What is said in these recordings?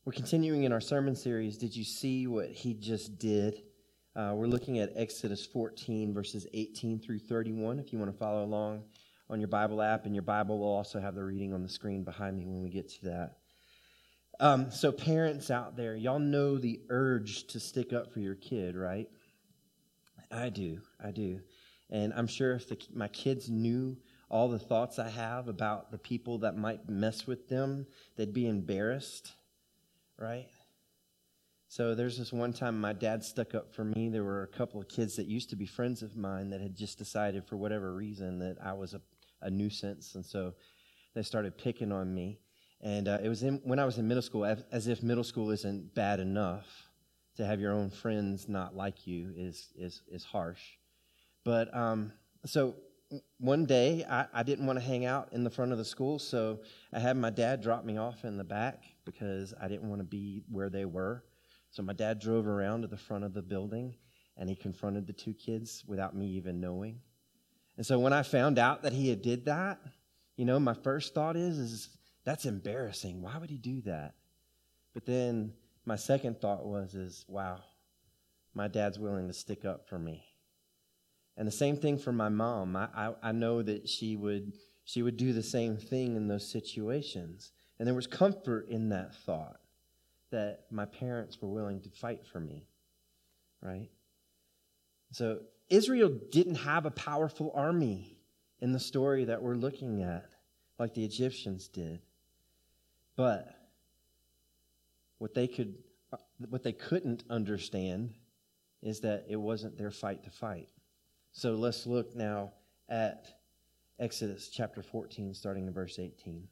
We're continuing in our sermon series, Did You See What He Just Did? We're looking at Exodus 14, verses 18 through 31. If you want to follow along on your Bible app, and your Bible will also have the reading on the screen behind me when we get to that. So parents out there, y'all know the urge to stick up for your kid, right? I do. And I'm sure if my kids knew all the thoughts I have about the people that might mess with them, they'd be embarrassed. Right? So there's this one time my dad stuck up for me. There were a couple of kids that used to be friends of mine that had just decided for whatever reason that I was a nuisance. And so they started picking on me. And it was when I was in middle school, as if middle school isn't bad enough. To have your own friends not like you is harsh. But so one day, I didn't want to hang out in the front of the school, so I had my dad drop me off in the back because I didn't want to be where they were. So my dad drove around to the front of the building, and he confronted the two kids without me even knowing. And so when I found out that he had did that, my first thought is that's embarrassing. Why would he do that? But then my second thought was, wow, my dad's willing to stick up for me. And the same thing for my mom. I know that she would do the same thing in those situations. And there was comfort in that thought that my parents were willing to fight for me, right? So Israel didn't have a powerful army in the story that we're looking at like the Egyptians did. But what they couldn't understand is that it wasn't their fight to fight. So let's look now at Exodus chapter 14, starting in verse 18.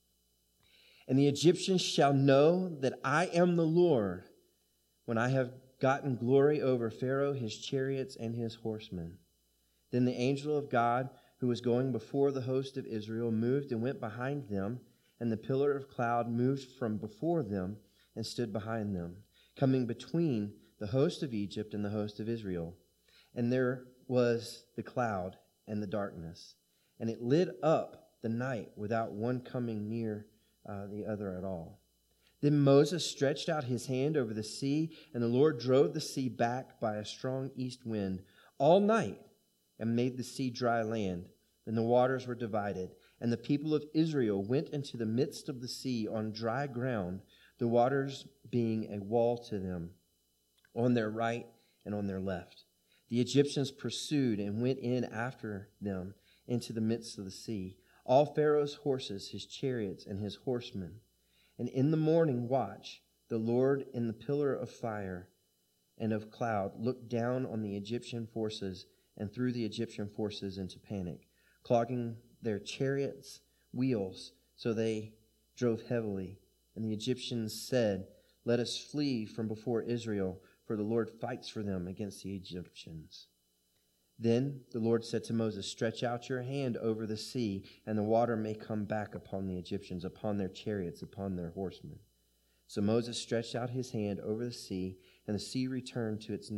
And the Egyptians shall know that I am the Lord when I have gotten glory over Pharaoh, his chariots, and his horsemen. Then the angel of God, who was going before the host of Israel, moved and went behind them, and the pillar of cloud moved from before them and stood behind them, coming between the host of Egypt and the host of Israel. And there was the cloud and the darkness, and it lit up the night without one coming near the other at all. Then Moses stretched out his hand over the sea, and the Lord drove the sea back by a strong east wind all night and made the sea dry land, and the waters were divided. And the people of Israel went into the midst of the sea on dry ground, the waters being a wall to them on their right and on their left. The Egyptians pursued and went in after them into the midst of the sea, all Pharaoh's horses, his chariots, and his horsemen. And in the morning watch, the Lord in the pillar of fire and of cloud looked down on the Egyptian forces and threw the Egyptian forces into panic, clogging their chariots' wheels, so they drove heavily. And the Egyptians said, "Let us flee from before Israel, for the Lord fights for them against the Egyptians." Then the Lord said to Moses, "Stretch out your hand over the sea, and the water may come back upon the Egyptians, upon their chariots, upon their horsemen." So Moses stretched out his hand over the sea, and the sea returned to its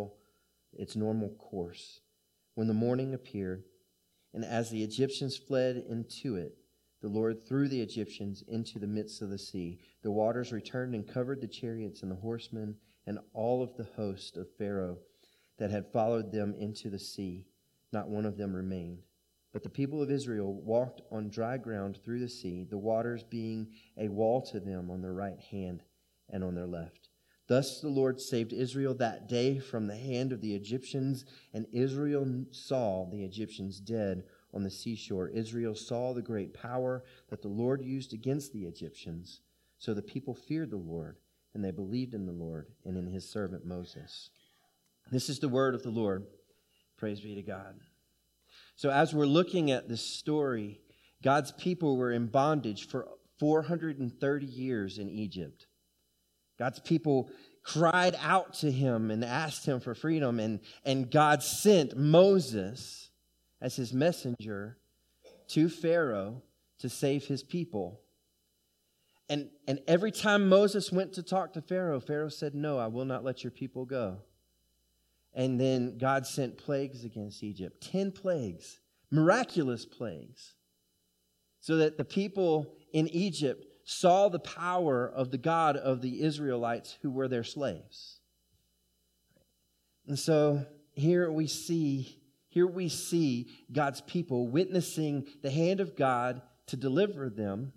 normal course. When the morning appeared, and as the Egyptians fled into it, the Lord threw the Egyptians into the midst of the sea. The waters returned and covered the chariots and the horsemen and all of the host of Pharaoh that had followed them into the sea. Not one of them remained. But the people of Israel walked on dry ground through the sea, the waters being a wall to them on their right hand and on their left. Thus the Lord saved Israel that day from the hand of the Egyptians, and Israel saw the Egyptians dead on the seashore. Israel saw the great power that the Lord used against the Egyptians. So the people feared the Lord, and they believed in the Lord and in his servant Moses. This is the word of the Lord. Praise be to God. So as we're looking at this story, God's people were in bondage for 430 years in Egypt. God's people cried out to him and asked him for freedom, and God sent Moses as his messenger to Pharaoh to save his people. And every time Moses went to talk to Pharaoh, Pharaoh said, "No, I will not let your people go." And then God sent plagues against Egypt, 10 plagues, miraculous plagues, so that the people in Egypt saw the power of the God of the Israelites who were their slaves. And so here we see God's people witnessing the hand of God to deliver them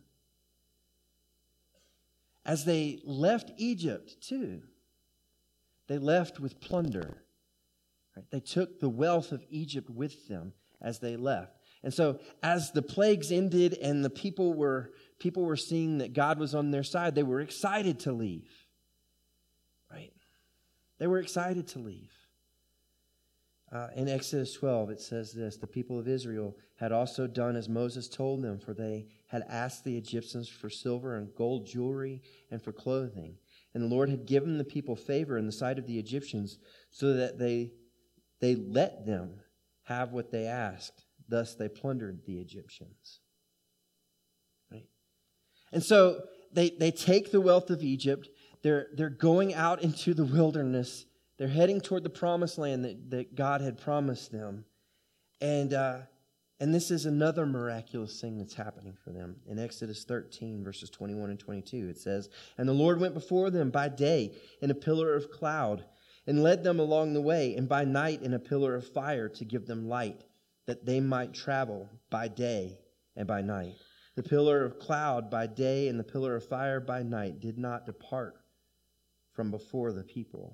as they left Egypt too. They left with plunder. Right? They took the wealth of Egypt with them as they left. And so as the plagues ended and the people were seeing that God was on their side, they were excited to leave. Right? They were excited to leave. In Exodus 12, it says this: the people of Israel had also done as Moses told them, for they had asked the Egyptians for silver and gold jewelry and for clothing. And the Lord had given the people favor in the sight of the Egyptians, so that they let them have what they asked. Thus they plundered the Egyptians. Right? And so they take the wealth of Egypt. They're going out into the wilderness. They're heading toward the promised land that God had promised them. And this is another miraculous thing that's happening for them. In Exodus 13, verses 21 and 22, it says, "And the Lord went before them by day in a pillar of cloud, and led them along the way, and by night in a pillar of fire to give them light, that they might travel by day and by night. The pillar of cloud by day and the pillar of fire by night did not depart from before the people."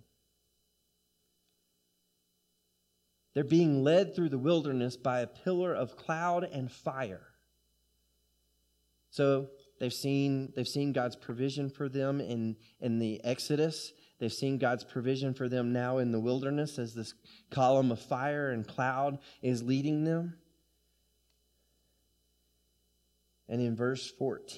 They're being led through the wilderness by a pillar of cloud and fire. So they've seen God's provision for them in the Exodus. They've seen God's provision for them now in the wilderness as this column of fire and cloud is leading them. And in verse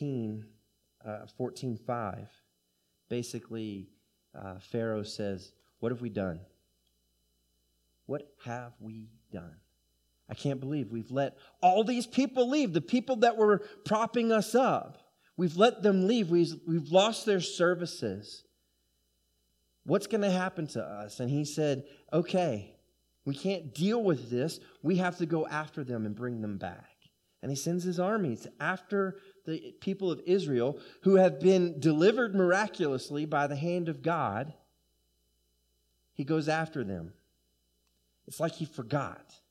14:5, basically Pharaoh says, "What have we done? What have we done? I can't believe we've let all these people leave, the people that were propping us up. We've let them leave. We've lost their services. What's going to happen to us?" And he said, "Okay, we can't deal with this. We have to go after them and bring them back." And he sends his armies after the people of Israel who have been delivered miraculously by the hand of God. He goes after them. It's like he forgot.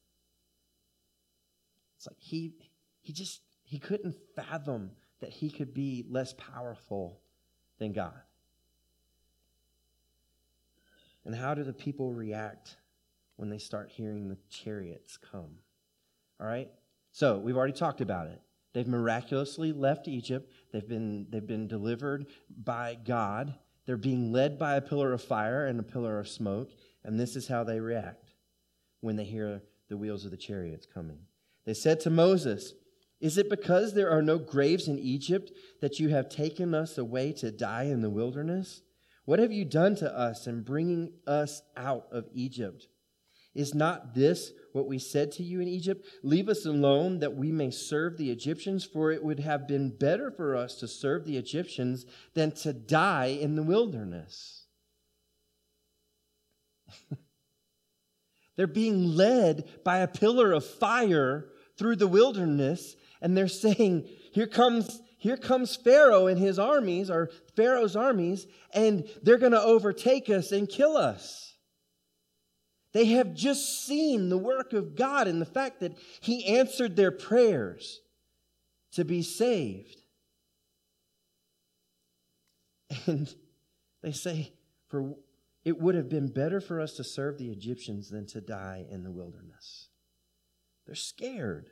It's like he couldn't fathom that he could be less powerful than God. And how do the people react when they start hearing the chariots come? All right? So, we've already talked about it. They've miraculously left Egypt. They've been delivered by God. They're being led by a pillar of fire and a pillar of smoke. And this is how they react when they hear the wheels of the chariots coming. They said to Moses, "Is it because there are no graves in Egypt that you have taken us away to die in the wilderness? What have you done to us in bringing us out of Egypt? Is not this what we said to you in Egypt? Leave us alone that we may serve the Egyptians, for it would have been better for us to serve the Egyptians than to die in the wilderness." They're being led by a pillar of fire through the wilderness, and they're saying, here comes Pharaoh and his armies, or Pharaoh's armies, and they're going to overtake us and kill us. They have just seen the work of God and the fact that he answered their prayers to be saved. And they say, it would have been better for us to serve the Egyptians than to die in the wilderness. They're scared.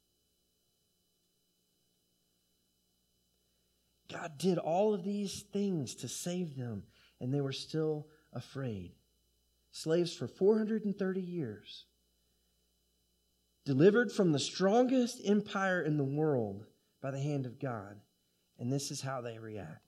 God did all of these things to save them, and they were still afraid. Slaves for 430 years. Delivered from the strongest empire in the world by the hand of God. And this is how they react.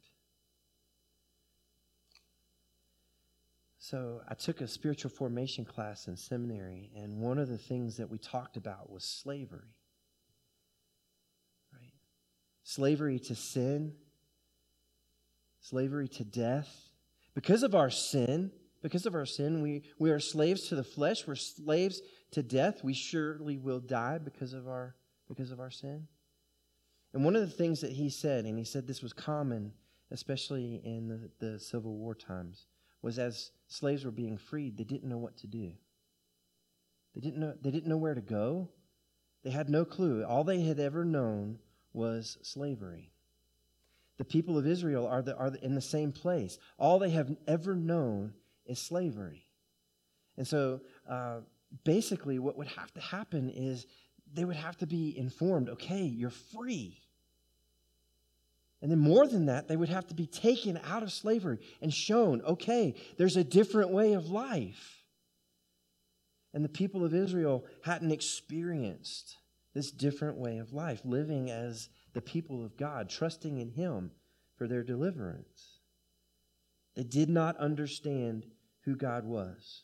So I took a spiritual formation class in seminary, and one of the things that we talked about was slavery. Right? Slavery to sin, slavery to death. Because of our sin, we are slaves to the flesh. We're slaves to death. We surely will die because of our sin. And one of the things that he said, and he said this was common, especially in the Civil War times, was as slaves were being freed, they didn't know what to do. They didn't know where to go. They had no clue. All they had ever known was slavery. The people of Israel are in the same place. All they have ever known is slavery. And so basically what would have to happen is they would have to be informed, okay, you're free. And then more than that, they would have to be taken out of slavery and shown, okay, there's a different way of life. And the people of Israel hadn't experienced this different way of life, living as the people of God, trusting in Him for their deliverance. They did not understand who God was.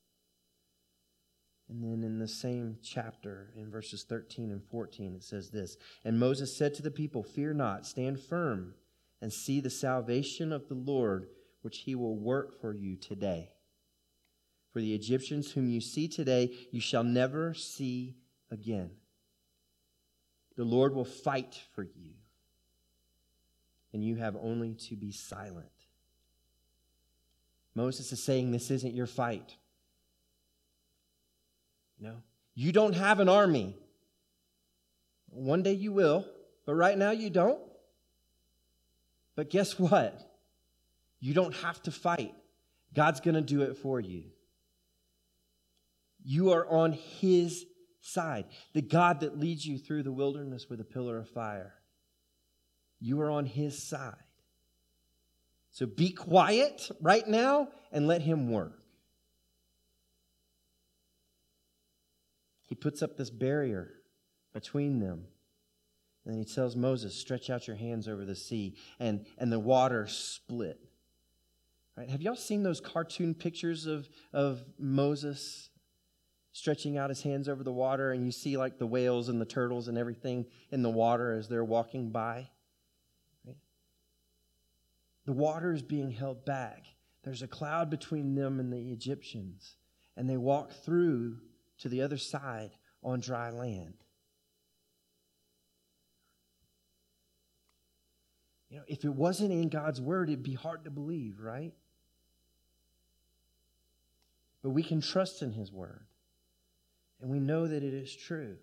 And then in the same chapter, in verses 13 and 14, it says this, "And Moses said to the people, 'Fear not, stand firm, and see the salvation of the Lord, which He will work for you today. For the Egyptians whom you see today, you shall never see again. The Lord will fight for you, and you have only to be silent.'" Moses is saying this isn't your fight. No, you don't have an army. One day you will, but right now you don't. But guess what? You don't have to fight. God's going to do it for you. You are on His side. The God that leads you through the wilderness with a pillar of fire. You are on His side. So be quiet right now and let Him work. He puts up this barrier between them. And He tells Moses, "Stretch out your hands over the sea." And the water split. Right? Have y'all seen those cartoon pictures of Moses stretching out his hands over the water? And you see like the whales and the turtles and everything in the water as they're walking by. Right? The water is being held back. There's a cloud between them and the Egyptians. And they walk through to the other side on dry land. You know, if it wasn't in God's word, it'd be hard to believe, right? But we can trust in His word. And we know that it is true.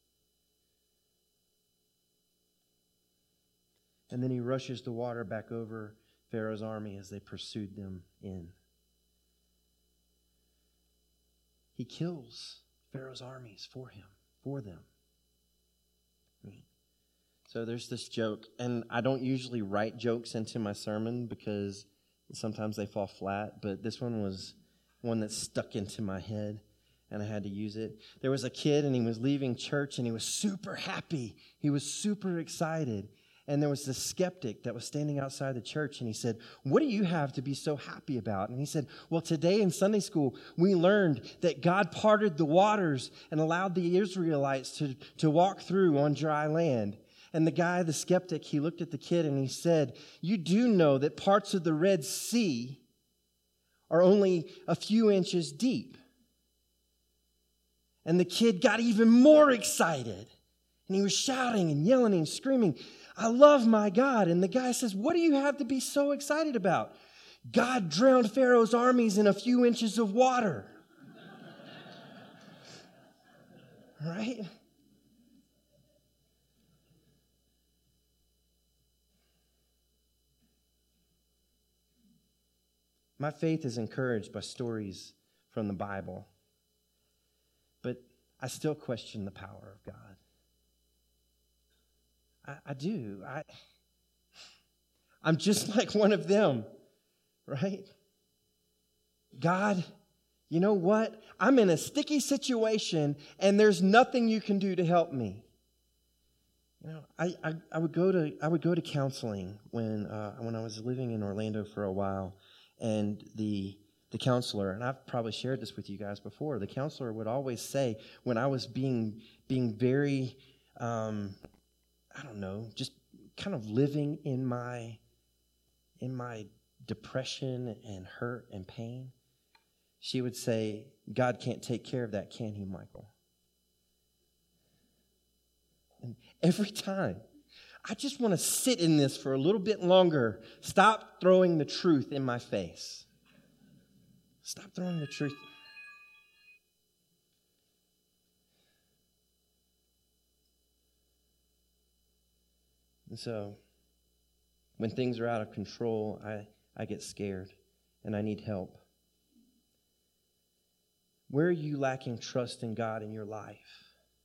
And then He rushes the water back over Pharaoh's army as they pursued them in. He kills Pharaoh's armies for them. So there's this joke, and I don't usually write jokes into my sermon because sometimes they fall flat, but this one was one that stuck into my head, and I had to use it. There was a kid, and he was leaving church, and he was super happy. He was super excited. And there was this skeptic that was standing outside the church, and he said, "What do you have to be so happy about?" And he said, "Well, today in Sunday school, we learned that God parted the waters and allowed the Israelites to walk through on dry land." And the skeptic, he looked at the kid and he said, "You do know that parts of the Red Sea are only a few inches deep." And the kid got even more excited. And he was shouting and yelling and screaming, "I love my God." And the guy says, "What do you have to be so excited about? God drowned Pharaoh's armies in a few inches of water." Right? My faith is encouraged by stories from the Bible, but I still question the power of God. I do. I'm just like one of them, right? God, you know what? I'm in a sticky situation, and there's nothing you can do to help me. You know, I would go to counseling when I was living in Orlando for a while, and the counselor, and I've probably shared this with you guys before, the counselor would always say when I was being very just kind of living in my depression and hurt and pain, she would say, "God can't take care of that, can He, Michael?" And every time I just want to sit in this for a little bit longer. Stop throwing the truth in my face. Stop throwing the truth. And so, when things are out of control, I get scared and I need help. Where are you lacking trust in God in your life?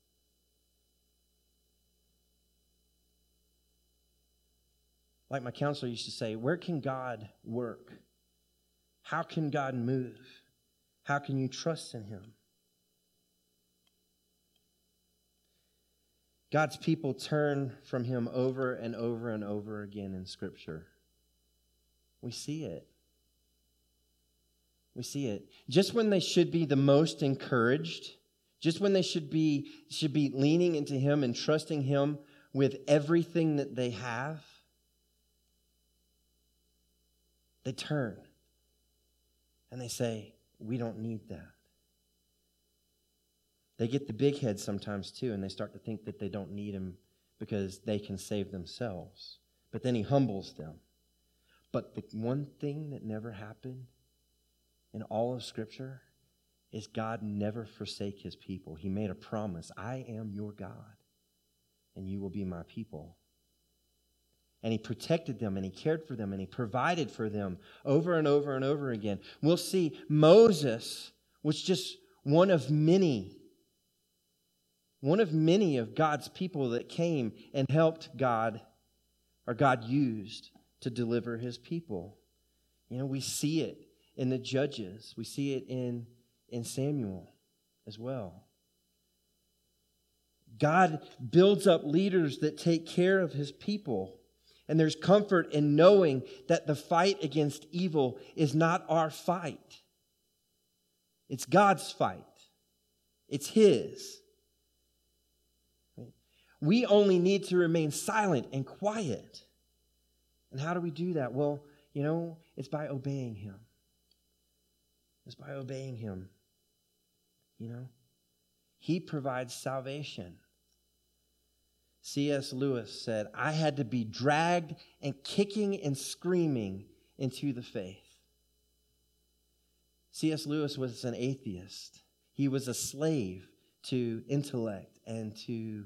Like my counselor used to say, where can God work? How can God move? How can you trust in Him? God's people turn from Him over and over and over again in Scripture. We see it. We see it. Just when they should be the most encouraged, just when they should be leaning into Him and trusting Him with everything that they have, they turn and they say, we don't need that. They get the big head sometimes too, and they start to think that they don't need Him because they can save themselves. But then He humbles them. But the one thing that never happened in all of Scripture is God never forsake His people. He made a promise. I am your God, and you will be my people. And He protected them, and He cared for them, and He provided for them over and over and over again. We'll see Moses was just one of many of God's people that came and helped God, or God used to deliver His people. You know, we see it in the Judges. We see it in Samuel as well. God builds up leaders that take care of His people. And there's comfort in knowing that the fight against evil is not our fight. It's God's fight. It's His. We only need to remain silent and quiet. And how do we do that? Well, you know, it's by obeying Him. It's by obeying Him. You know, He provides salvation. C.S. Lewis said, I had to be dragged and kicking and screaming into the faith. C.S. Lewis was an atheist. He was a slave to intellect and to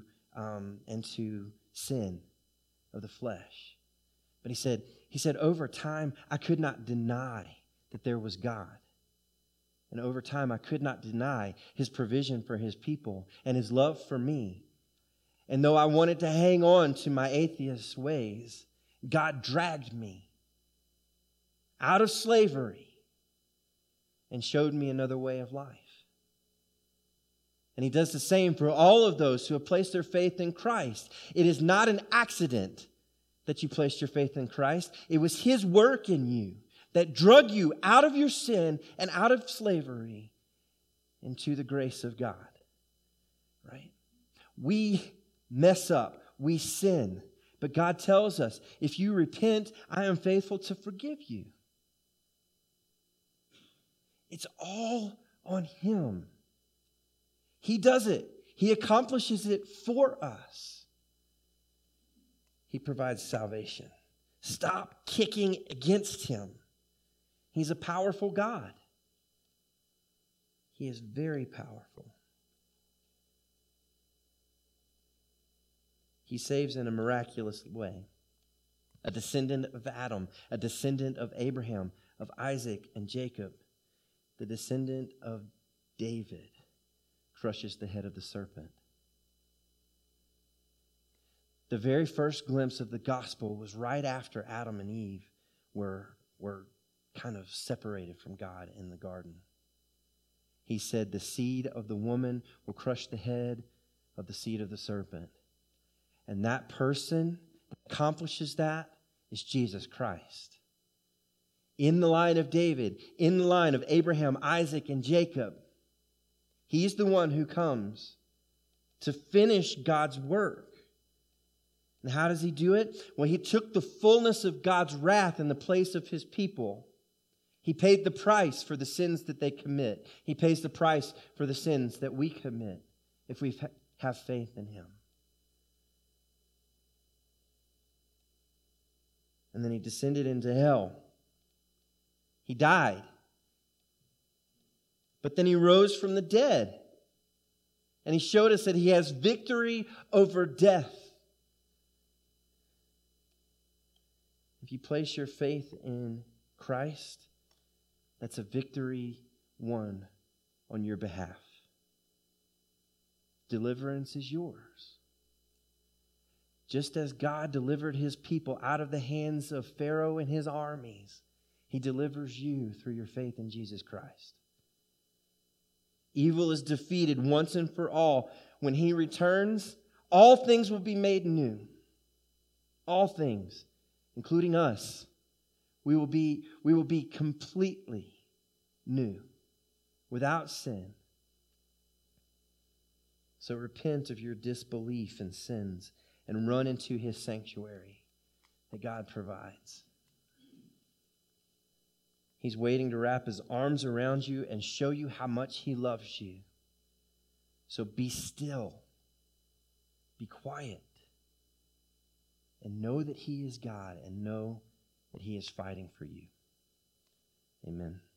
sin of the flesh. But he said, over time, I could not deny that there was God. And over time, I could not deny His provision for His people and His love for me. And though I wanted to hang on to my atheist ways, God dragged me out of slavery and showed me another way of life. And He does the same for all of those who have placed their faith in Christ. It is not an accident that you placed your faith in Christ. It was His work in you that drug you out of your sin and out of slavery into the grace of God. Right? We mess up. We sin. But God tells us, if you repent, I am faithful to forgive you. It's all on Him. He does it. He accomplishes it for us. He provides salvation. Stop kicking against Him. He's a powerful God. He is very powerful. He saves in a miraculous way. A descendant of Adam, a descendant of Abraham, of Isaac and Jacob, the descendant of David crushes the head of the serpent. The very first glimpse of the gospel was right after Adam and Eve were kind of separated from God in the garden. He said, the seed of the woman will crush the head of the seed of the serpent. And that person that accomplishes that is Jesus Christ. In the line of David, in the line of Abraham, Isaac, and Jacob, He's the one who comes to finish God's work. And how does He do it? Well, He took the fullness of God's wrath in the place of His people. He paid the price for the sins that they commit. He pays the price for the sins that we commit if we have faith in Him. And then he descended into hell. He died. But then he rose from the dead. And he showed us that he has victory over death. If you place your faith in Christ, that's a victory won on your behalf. Deliverance is yours. Just as God delivered his people out of the hands of Pharaoh and his armies, he delivers you through your faith in Jesus Christ. Evil is defeated once and for all. When he returns, all things will be made new. All things, including us. We will be completely new, without sin. So repent of your disbelief and sins and run into his sanctuary that God provides. He's waiting to wrap his arms around you and show you how much he loves you. So be still, be quiet, and know that he is God, and know that he is fighting for you. Amen.